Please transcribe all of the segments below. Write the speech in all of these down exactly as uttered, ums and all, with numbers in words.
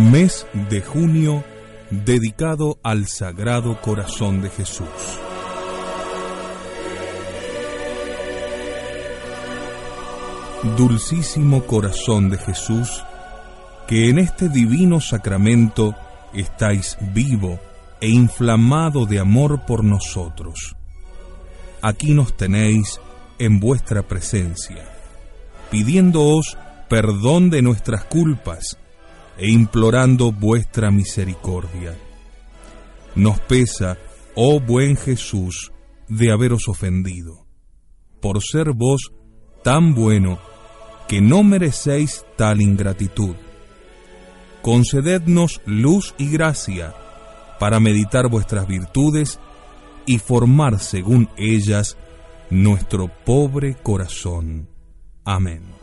Mes de junio dedicado al Sagrado Corazón de Jesús. Dulcísimo Corazón de Jesús, que en este divino sacramento estáis vivo e inflamado de amor por nosotros. Aquí nos tenéis en vuestra presencia, pidiéndoos perdón de nuestras culpas e implorando vuestra misericordia. Nos pesa, oh buen Jesús, de haberos ofendido, por ser vos tan bueno que no merecéis tal ingratitud. Concedednos luz y gracia para meditar vuestras virtudes y formar según ellas nuestro pobre corazón. Amén.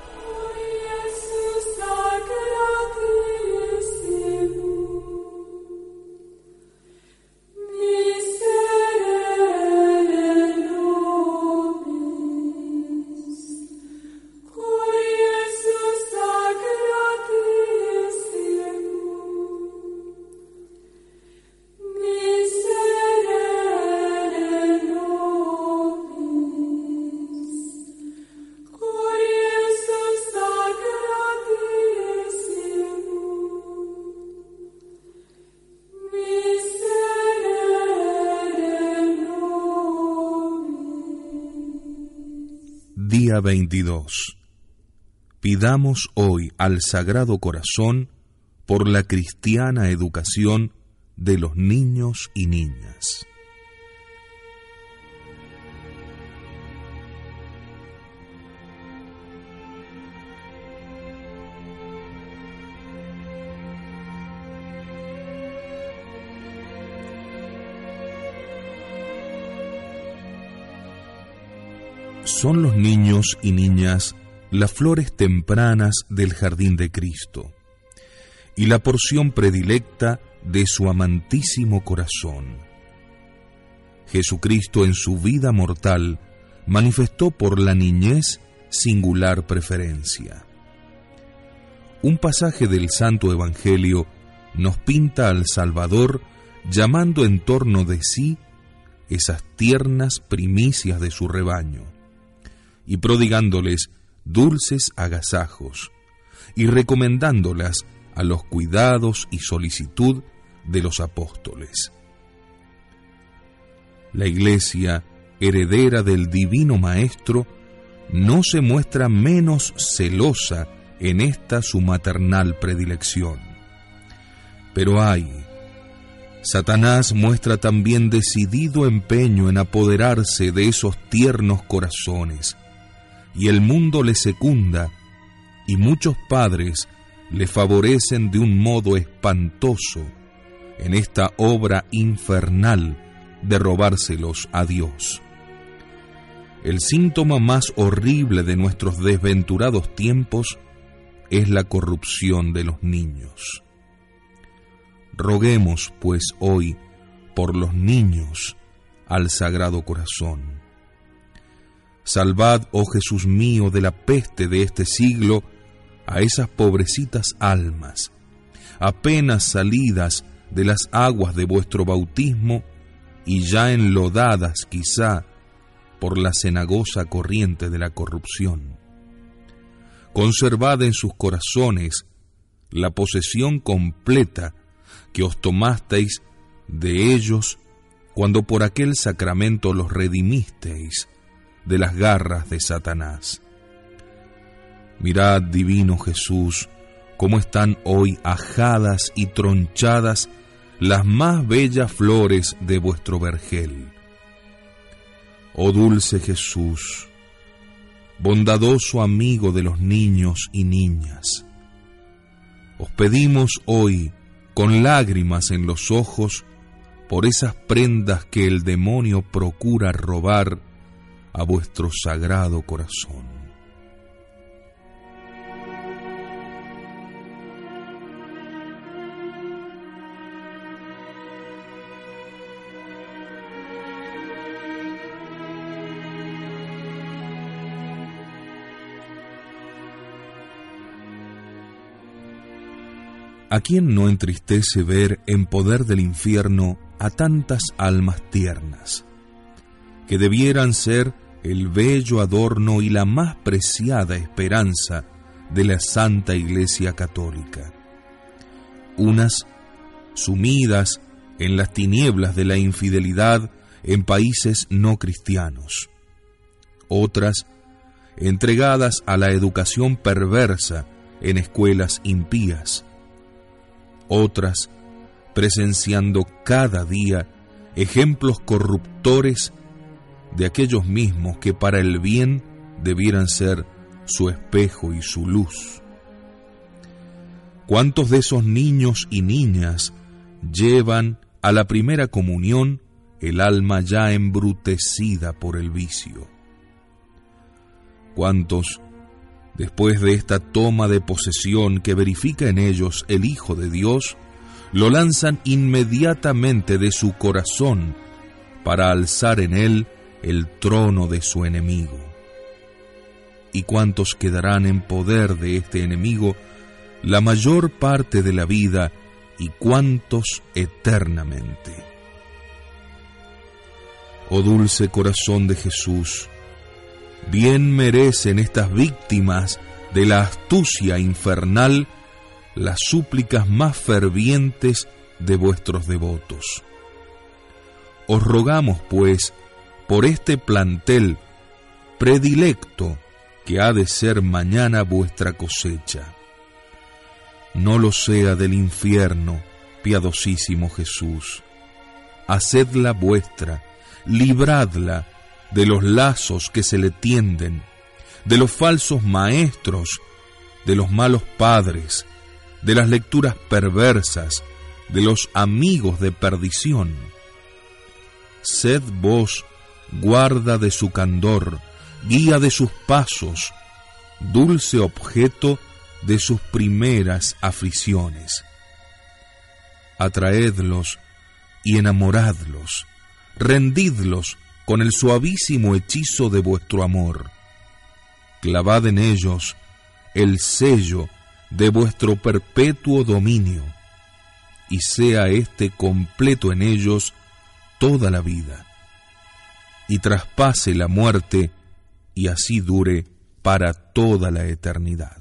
Día veintidós. Pidamos hoy al Sagrado Corazón por la cristiana educación de los niños y niñas. Son los niños y niñas las flores tempranas del jardín de Cristo y la porción predilecta de su amantísimo corazón. Jesucristo en su vida mortal manifestó por la niñez singular preferencia. Un pasaje del Santo Evangelio nos pinta al Salvador llamando en torno de sí esas tiernas primicias de su rebaño y prodigándoles dulces agasajos y recomendándolas a los cuidados y solicitud de los apóstoles. La Iglesia, heredera del Divino Maestro, no se muestra menos celosa en esta su maternal predilección. Pero ay, Satanás muestra también decidido empeño en apoderarse de esos tiernos corazones, y el mundo le secunda, y muchos padres le favorecen de un modo espantoso en esta obra infernal de robárselos a Dios. El síntoma más horrible de nuestros desventurados tiempos es la corrupción de los niños. Roguemos, pues, hoy por los niños al Sagrado Corazón. Salvad, oh Jesús mío, de la peste de este siglo a esas pobrecitas almas, apenas salidas de las aguas de vuestro bautismo y ya enlodadas quizá por la cenagosa corriente de la corrupción. Conservad en sus corazones la posesión completa que os tomasteis de ellos cuando por aquel sacramento los redimisteis de las garras de Satanás. Mirad, divino Jesús, cómo están hoy ajadas y tronchadas las más bellas flores de vuestro vergel. Oh dulce Jesús, bondadoso amigo de los niños y niñas, os pedimos hoy, con lágrimas en los ojos, por esas prendas que el demonio procura robar a vuestro sagrado corazón. ¿A quién no entristece ver en poder del infierno a tantas almas tiernas, que debieran ser el bello adorno y la más preciada esperanza de la Santa Iglesia Católica? Unas sumidas en las tinieblas de la infidelidad en países no cristianos, otras entregadas a la educación perversa en escuelas impías, otras presenciando cada día ejemplos corruptores de aquellos mismos que para el bien debieran ser su espejo y su luz. ¿Cuántos de esos niños y niñas llevan a la primera comunión el alma ya embrutecida por el vicio? ¿Cuántos, después de esta toma de posesión que verifica en ellos el Hijo de Dios, lo lanzan inmediatamente de su corazón para alzar en él el trono de su enemigo? ¿Y cuántos quedarán en poder de este enemigo la mayor parte de la vida, y cuántos eternamente? Oh dulce corazón de Jesús, bien merecen estas víctimas de la astucia infernal las súplicas más fervientes de vuestros devotos. Os rogamos, pues, por este plantel predilecto que ha de ser mañana vuestra cosecha. No lo sea del infierno, piadosísimo Jesús. Hacedla vuestra, libradla de los lazos que se le tienden, de los falsos maestros, de los malos padres, de las lecturas perversas, de los amigos de perdición. Sed vos guarda de su candor, guía de sus pasos, dulce objeto de sus primeras aflicciones. Atraedlos y enamoradlos, rendidlos con el suavísimo hechizo de vuestro amor. Clavad en ellos el sello de vuestro perpetuo dominio, y sea éste completo en ellos toda la vida, y traspase la muerte, y así dure para toda la eternidad.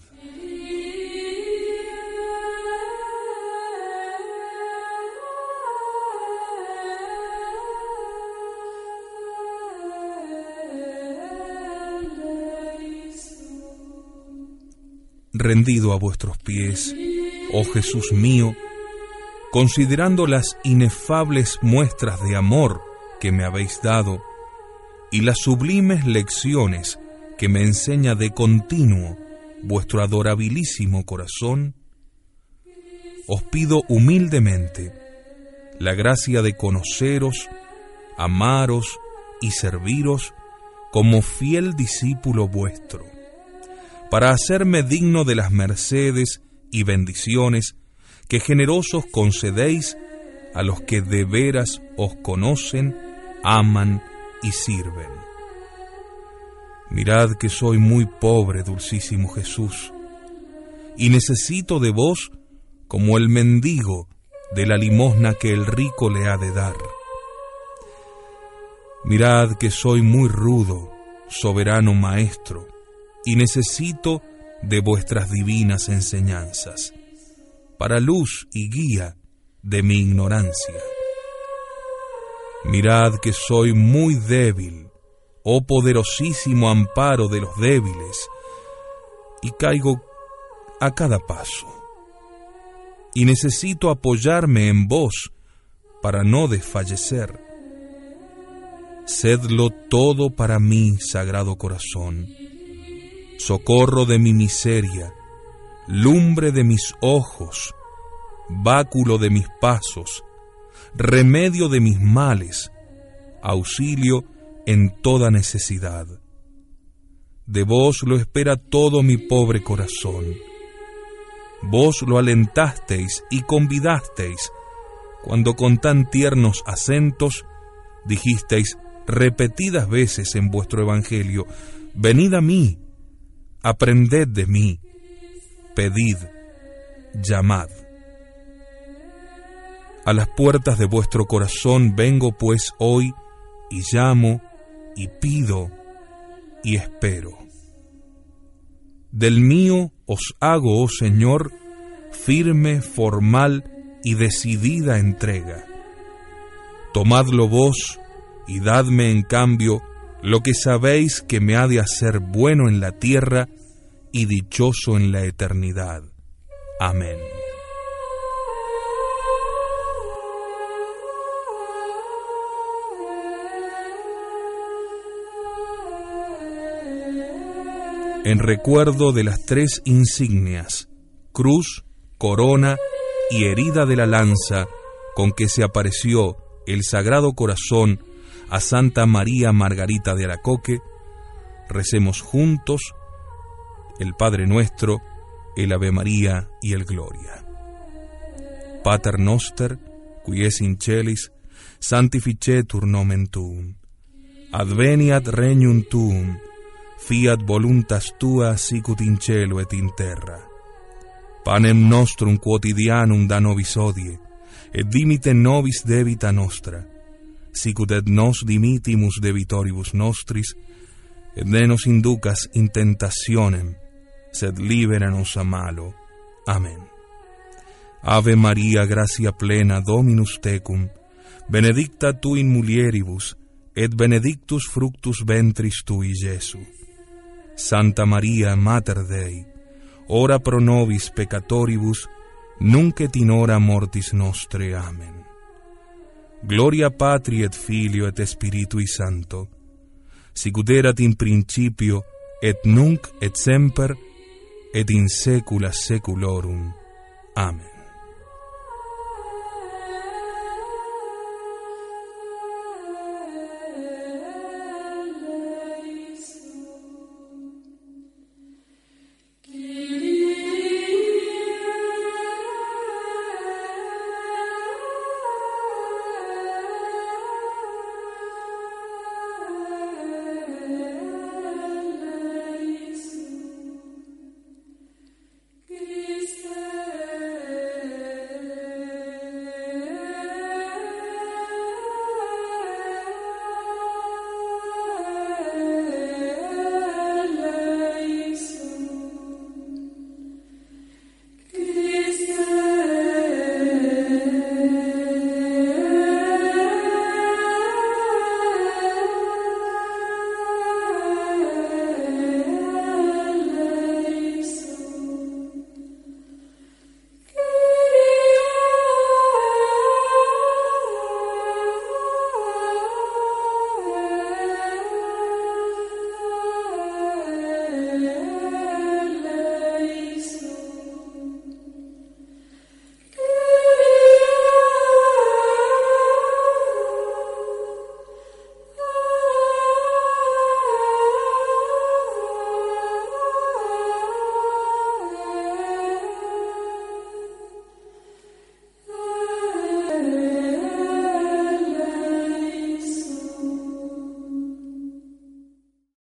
Rendido a vuestros pies, oh Jesús mío, considerando las inefables muestras de amor que me habéis dado y las sublimes lecciones que me enseña de continuo vuestro adorabilísimo corazón, os pido humildemente la gracia de conoceros, amaros y serviros como fiel discípulo vuestro, para hacerme digno de las mercedes y bendiciones que generosos concedéis a los que de veras os conocen, aman y sirven. Mirad que soy muy pobre, dulcísimo Jesús, y necesito de vos como el mendigo de la limosna que el rico le ha de dar. Mirad que soy muy rudo, soberano Maestro, y necesito de vuestras divinas enseñanzas, para luz y guía de mi ignorancia. Mirad que soy muy débil, oh poderosísimo amparo de los débiles, y caigo a cada paso, y necesito apoyarme en vos para no desfallecer. Sedlo todo para mí, Sagrado Corazón, socorro de mi miseria, lumbre de mis ojos, báculo de mis pasos, remedio de mis males, auxilio en toda necesidad. De vos lo espera todo mi pobre corazón. Vos lo alentasteis y convidasteis, cuando con tan tiernos acentos dijisteis repetidas veces en vuestro evangelio: venid a mí, aprended de mí, pedid, llamad. A las puertas de vuestro corazón vengo pues hoy, y llamo, y pido, y espero. Del mío os hago, oh Señor, firme, formal y decidida entrega. Tomadlo vos, y dadme en cambio lo que sabéis que me ha de hacer bueno en la tierra y dichoso en la eternidad. Amén. En recuerdo de las tres insignias, cruz, corona y herida de la lanza, con que se apareció el Sagrado Corazón a Santa María Margarita de Alacoque, recemos juntos el Padre Nuestro, el Ave María y el Gloria. Pater noster, qui es in celis, sanctificetur nomen tuum. Adveniat regnum tuum, fiat voluntas tua sicut in cielo et in terra. Panem nostrum quotidianum da nobis hodie, et dimite nobis debita nostra, sicut et nos dimitimus debitoribus nostris, et ne nos inducas in tentationem, sed libera nos a malo. Amén. Ave María, gracia plena, Dominus tecum, benedicta tu in mulieribus, et benedictus fructus ventris tui, Iesu. Santa María, Mater Dei, ora pro nobis peccatoribus, nunc et in hora mortis nostre. Amen. Gloria Patri et Filio et Spiritui Sancto, sicut erat in principio, et nunc et semper, et in saecula saeculorum. Amen.